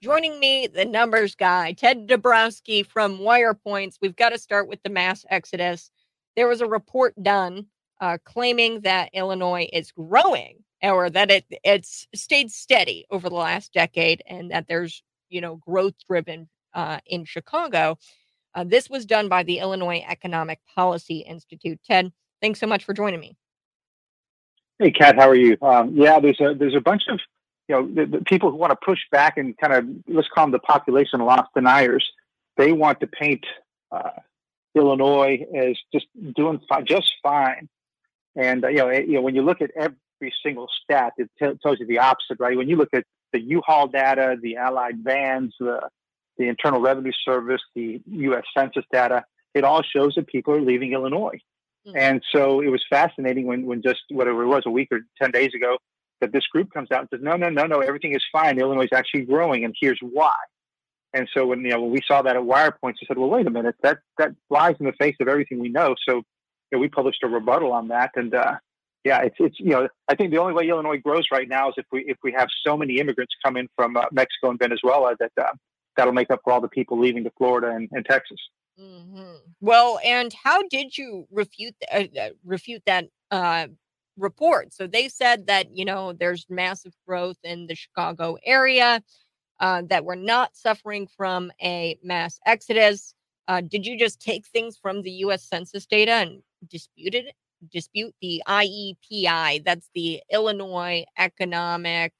Joining me, the numbers guy, Ted Dabrowski from WirePoints. We've got to start with the mass exodus. There was a report done claiming that Illinois is growing, or that it's stayed steady over the last decade, and that there's growth driven in Chicago. This was done by the Illinois Economic Policy Institute. Ted, thanks so much for joining me. Hey, Kat, how are you? Yeah, there's a bunch of the people who want to push back and kind of, let's call them the population loss deniers. They want to paint Illinois as just doing just fine. And when you look at every single stat, it tells you the opposite, right? When you look at the U-Haul data, the Allied vans, the Internal Revenue Service, the U.S. Census data, it all shows that people are leaving Illinois. And so it was fascinating when just whatever it was, a week or 10 days ago, that this group comes out and says, no, everything is fine. Illinois is actually growing, and here's why. And so when we saw that at WirePoints, we said, well, wait a minute, that flies in the face of everything we know. So we published a rebuttal on that, and it's I think the only way Illinois grows right now is if we have so many immigrants come in from Mexico and Venezuela that that'll make up for all the people leaving to Florida and Texas. Mm-hmm. Well, and how did you refute that report? So they said that there's massive growth in the Chicago area, that we're not suffering from a mass exodus. Did you just take things from the U.S. Census data and dispute the IEPI? That's the Illinois Economic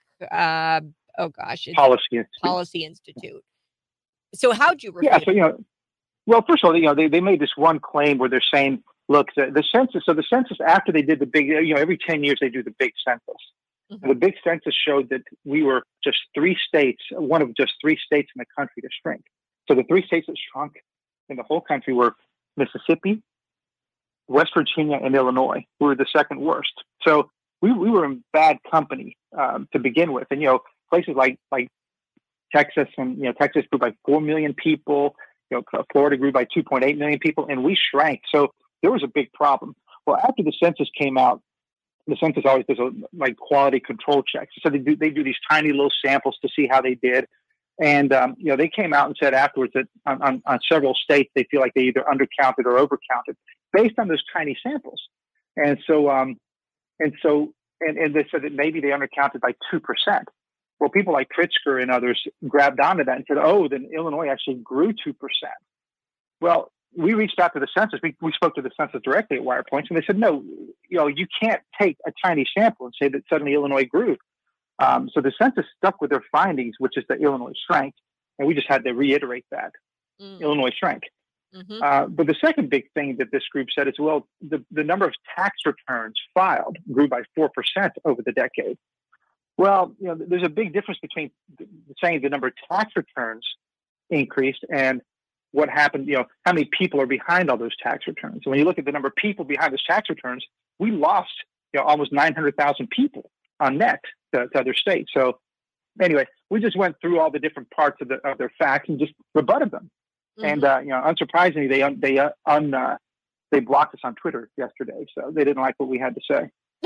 Policy Institute. So how'd you refute it? Well, first of all, they made this one claim where they're saying, look, the census. So the census, after they did the big, every 10 years they do the big census. Mm-hmm. The big census showed that we were just one of just three states in the country to shrink. So the three states that shrunk in the whole country were Mississippi, West Virginia, and Illinois. We were the second worst. So we were in bad company to begin with. And places like Texas, and Texas grew by 4 million people. Florida grew by 2.8 million people, and we shrank. So there was a big problem. Well, after the census came out, the census always does quality control checks. So they do these tiny little samples to see how they did. And they came out and said afterwards that on several states they feel like they either undercounted or overcounted based on those tiny samples. And they said that maybe they undercounted by 2%. Well, people like Pritzker and others grabbed onto that and said, oh, then Illinois actually grew 2%. Well, we reached out to the census. We spoke to the census directly at WirePoints, and they said, no, you can't take a tiny sample and say that suddenly Illinois grew. So the census stuck with their findings, which is that Illinois shrank, and we just had to reiterate that. Illinois shrank. Mm-hmm. But the second big thing that this group said is, well, the number of tax returns filed grew by 4% over the decade. Well, there's a big difference between saying the number of tax returns increased and what happened, how many people are behind all those tax returns. So when you look at the number of people behind those tax returns, we lost, almost 900,000 people on net to other states. So anyway, we just went through all the different parts of their facts and just rebutted them. Mm-hmm. And, unsurprisingly, they blocked us on Twitter yesterday. So they didn't like what we had to say.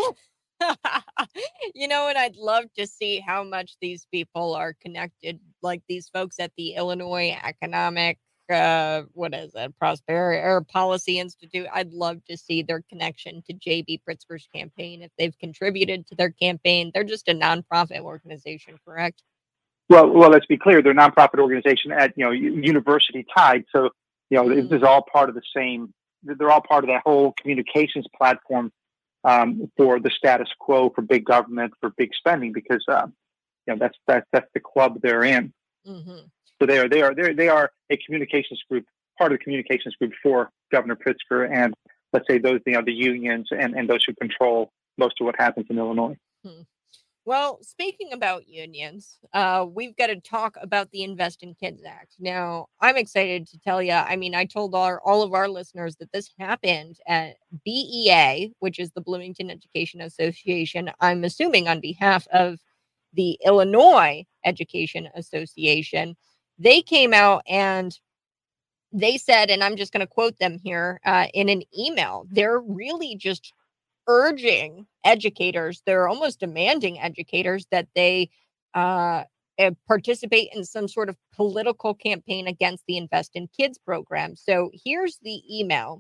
And I'd love to see how much these people are connected, like these folks at the Illinois Economic, Prosperity or Policy Institute. I'd love to see their connection to J.B. Pritzker's campaign, if they've contributed to their campaign. They're just a nonprofit organization, correct? Well, let's be clear. They're a nonprofit organization at, university tied. So, this is all part of the same. They're all part of that whole communications platform for the status quo, for big government, for big spending, because that's the club they're in. Mm-hmm. So they are a communications group, part of the communications group for Governor Pritzker, and let's say those the unions and those who control most of what happens in Illinois. Hmm. Well, speaking about unions, we've got to talk about the Invest in Kids Act. Now, I'm excited to tell you, I told all of our listeners that this happened at BEA, which is the Bloomington Education Association, I'm assuming on behalf of the Illinois Education Association. They came out and they said, and I'm just going to quote them here in an email, they're really just urging educators, they're almost demanding educators that they participate in some sort of political campaign against the Invest in Kids program. So here's the email.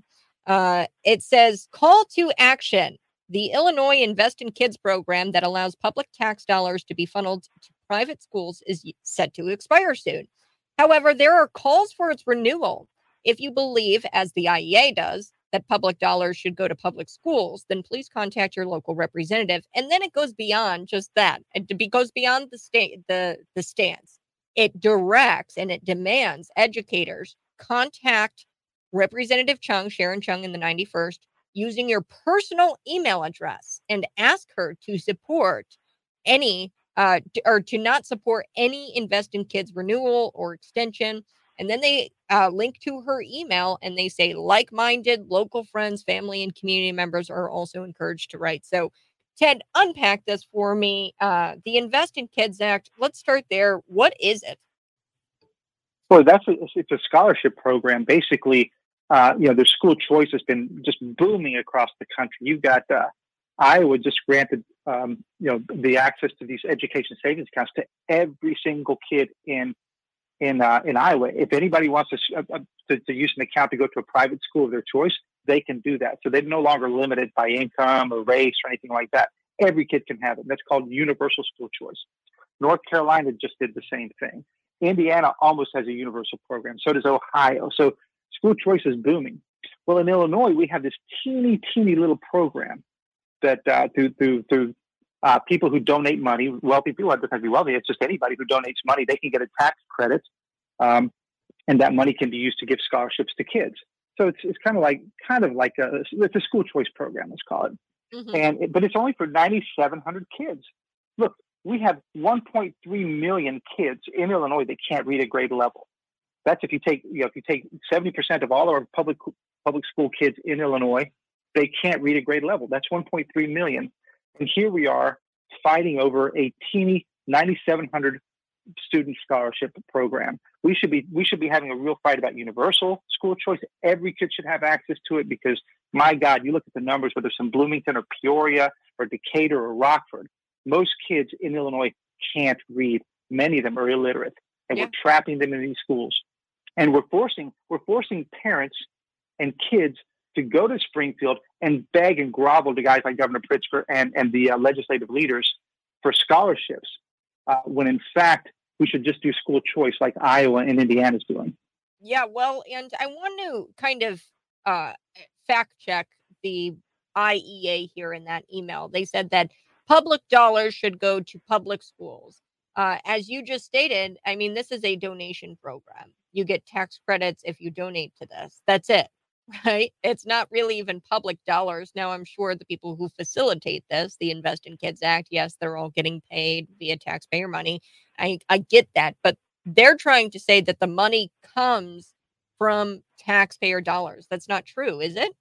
It says, call to action. The Illinois Invest in Kids program that allows public tax dollars to be funneled to private schools is set to expire soon. However, there are calls for its renewal. If you believe, as the IEA does, that public dollars should go to public schools, then please contact your local representative. And then it goes beyond just that. It goes beyond the stance. It directs and it demands educators contact Representative Chung, Sharon Chung in the 91st, using your personal email address and ask her to support any or to not support any Invest in Kids renewal or extension. And then they link to her email and they say like-minded local friends, family, and community members are also encouraged to write. So, Ted, unpack this for me. The Invest in Kids Act, let's start there. What is it? Well, it's a scholarship program. Basically, the school choice has been just booming across the country. You've got Iowa just granted, the access to these education savings accounts to every single kid in Iowa. If anybody wants to use an account to go to a private school of their choice, they can do that. So they're no longer limited by income or race or anything like that. Every kid can have it. That's called universal school choice. North Carolina just did the same thing. Indiana almost has a universal program. So does Ohio. So school choice is booming. Well, in Illinois, we have this teeny little program that through people who donate money, wealthy people, it doesn't have to be wealthy, it's just anybody who donates money, they can get a tax credit, and that money can be used to give scholarships to kids. So it's kind of like it's a school choice program, let's call it. Mm-hmm. But it's only for 9,700 kids. Look, we have 1.3 million kids in Illinois that can't read at grade level. That's if you take 70% of all our public school kids in Illinois, they can't read at grade level. That's 1.3 million. And here we are fighting over a teeny 9,700 student scholarship program. We should be having a real fight about universal school choice. Every kid should have access to it because, my God, you look at the numbers, whether it's in Bloomington or Peoria or Decatur or Rockford, most kids in Illinois can't read. Many of them are illiterate, and we're trapping them in these schools. And we're forcing parents and kids to go to Springfield and beg and grovel to guys like Governor Pritzker and the legislative leaders for scholarships, when in fact we should just do school choice like Iowa and Indiana is doing. Yeah, well, and I want to kind of fact check the IEA here in that email. They said that public dollars should go to public schools. As you just stated, I mean, this is a donation program. You get tax credits if you donate to this. That's it, right? It's not really even public dollars. Now, I'm sure the people who facilitate this, the Invest in Kids Act, yes, they're all getting paid via taxpayer money. I get that. But they're trying to say that the money comes from taxpayer dollars. That's not true, is it?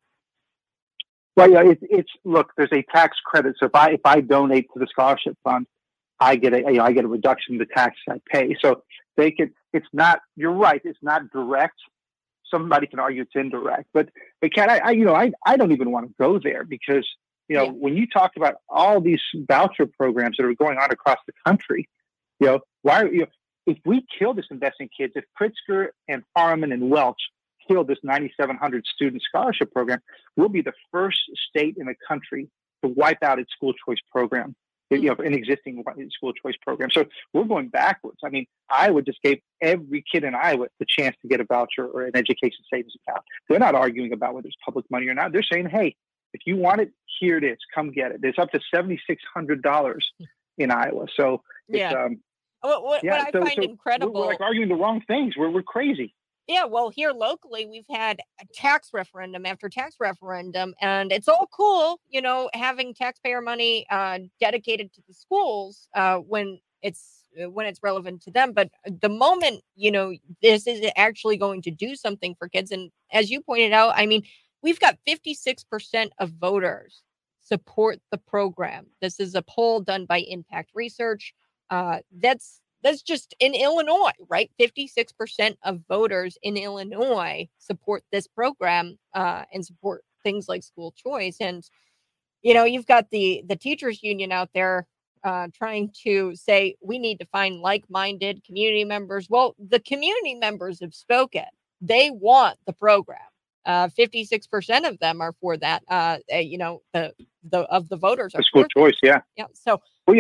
Well, yeah, it's look, there's a tax credit. So if I donate to the scholarship fund, I get a reduction in the taxes I pay. So they can. It's not. You're right. It's not direct. Somebody can argue it's indirect, but Kat, I don't even want to go there because when you talk about all these voucher programs that are going on across the country, if we kill this Invest in Kids, if Pritzker and Harmon and Welch kill this 9,700 student scholarship program, we'll be the first state in the country to wipe out its school choice program. An existing school choice program. So we're going backwards. I mean, Iowa just gave every kid in Iowa the chance to get a voucher or an education savings account. They're not arguing about whether it's public money or not. They're saying, hey, if you want it, here it is. Come get it. It's up to $7,600 in Iowa. So it's, what I find incredible. We're like arguing the wrong things. We're crazy. Yeah, well, here locally, we've had a tax referendum after tax referendum, and it's all cool, having taxpayer money dedicated to the schools when it's relevant to them. But the moment, this is actually going to do something for kids. And as you pointed out, I mean, we've got 56% of voters support the program. This is a poll done by Impact Research. That's just in Illinois, right? 56% of voters in Illinois support this program and support things like school choice. And, you've got the teachers union out there trying to say we need to find like-minded community members. Well, the community members have spoken. They want the program. 56% of them are for that. The voters are the school for choice. Yeah. Yeah. So, Well,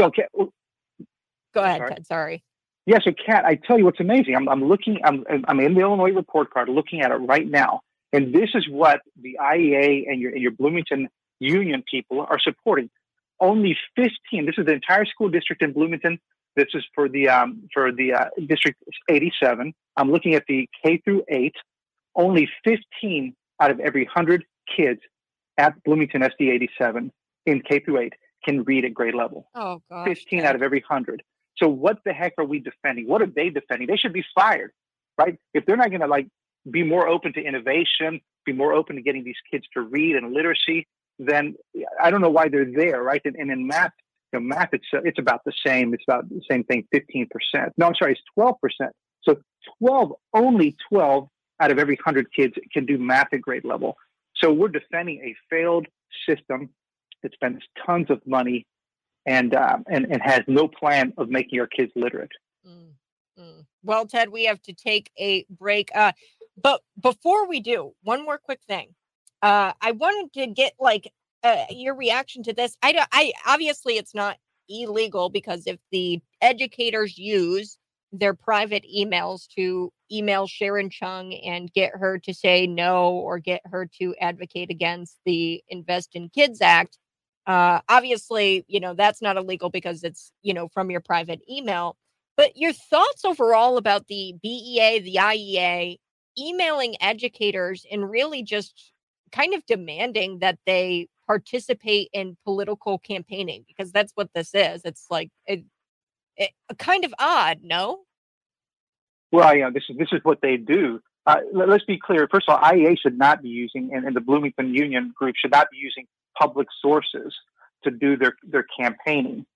go ahead, Ted. Sorry. Yeah. So, Kat, I tell you what's amazing. I'm looking. I'm in the Illinois report card, looking at it right now, and this is what the IEA and your Bloomington Union people are supporting. Only 15. This is the entire school district in Bloomington. This is for the District 87. I'm looking at the K through 8. Only 15 out of every 100 kids at Bloomington SD 87 in K through 8 can read at grade level. Oh, gosh. 15 out of every 100. So what the heck are we defending? What are they defending? They should be fired, right? If they're not going to be more open to innovation, be more open to getting these kids to read and literacy, then I don't know why they're there, right? And in math, math it's about the same. It's about the same thing, 15%. No, I'm sorry, it's 12%. So only 12 out of every 100 kids can do math at grade level. So we're defending a failed system that spends tons of money and has no plan of making our kids literate. Well, Ted, we have to take a break. But before we do, one more quick thing. I wanted to get your reaction to this. I obviously it's not illegal, because if the educators use their private emails to email Sharon Chung and get her to say no, or get her to advocate against the Invest in Kids Act, obviously, that's not illegal because it's, from your private email. But your thoughts overall about the BEA, the IEA, emailing educators and really just kind of demanding that they participate in political campaigning, because that's what this is. It's kind of odd, no? Well, this is what they do. Let's be clear. First of all, IEA should not be using, and the Bloomington Union group should not be using public sources to do their campaigning.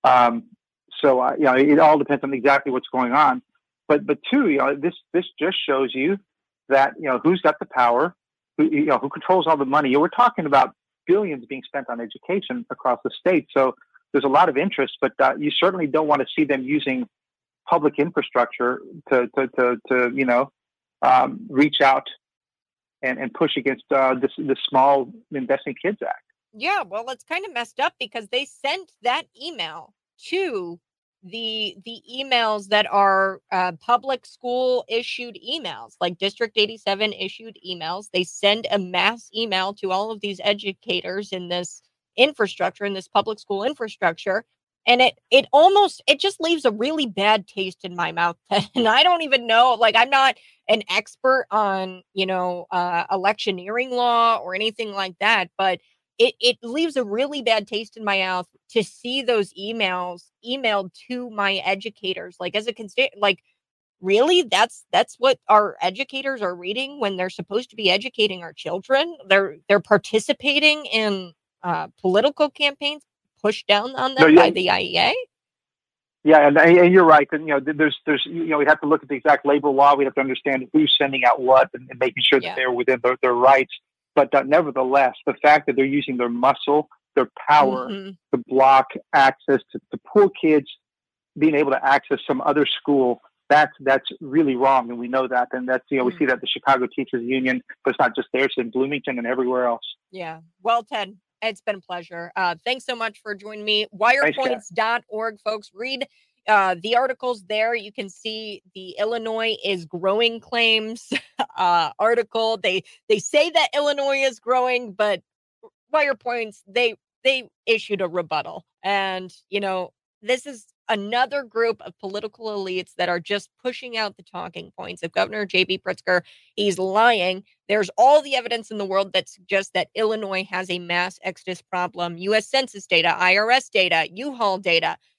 It all depends on exactly what's going on. But two, this just shows you that who's got the power, who controls all the money. We're talking about billions being spent on education across the state. So there's a lot of interest, but you certainly don't want to see them using public infrastructure to reach out and push against the Small Invest in Kids Act. Yeah, well, it's kind of messed up because they sent that email to the emails that are public school issued emails, like District 87 issued emails. They send a mass email to all of these educators in this infrastructure, in this public school infrastructure. And it just leaves a really bad taste in my mouth. And I don't even know, I'm not an expert on, electioneering law or anything like that, but it leaves a really bad taste in my mouth to see those emails emailed to my educators. As a constituent, really, that's what our educators are reading when they're supposed to be educating our children. They're participating in political campaigns pushed down on them by the IEA. Yeah, and you're right. And there's we have to look at the exact labor law. We have to understand who's sending out what and making sure that they're within their rights. But nevertheless, the fact that they're using their muscle, their power to block access to poor kids being able to access some other school, that's really wrong, and we know that. And that's we see that the Chicago Teachers Union, but it's not just there; it's in Bloomington and everywhere else. Yeah. Well, Ted, it's been a pleasure. Thanks so much for joining me. Wirepoints.org, folks. Read the articles there. You can see the Illinois is growing claims article. They say that Illinois is growing, but Wirepoints, they issued a rebuttal. And, this is another group of political elites that are just pushing out the talking points of Governor J.B. Pritzker. He's lying. There's all the evidence in the world that suggests that Illinois has a mass exodus problem. U.S. Census data, IRS data, U-Haul data.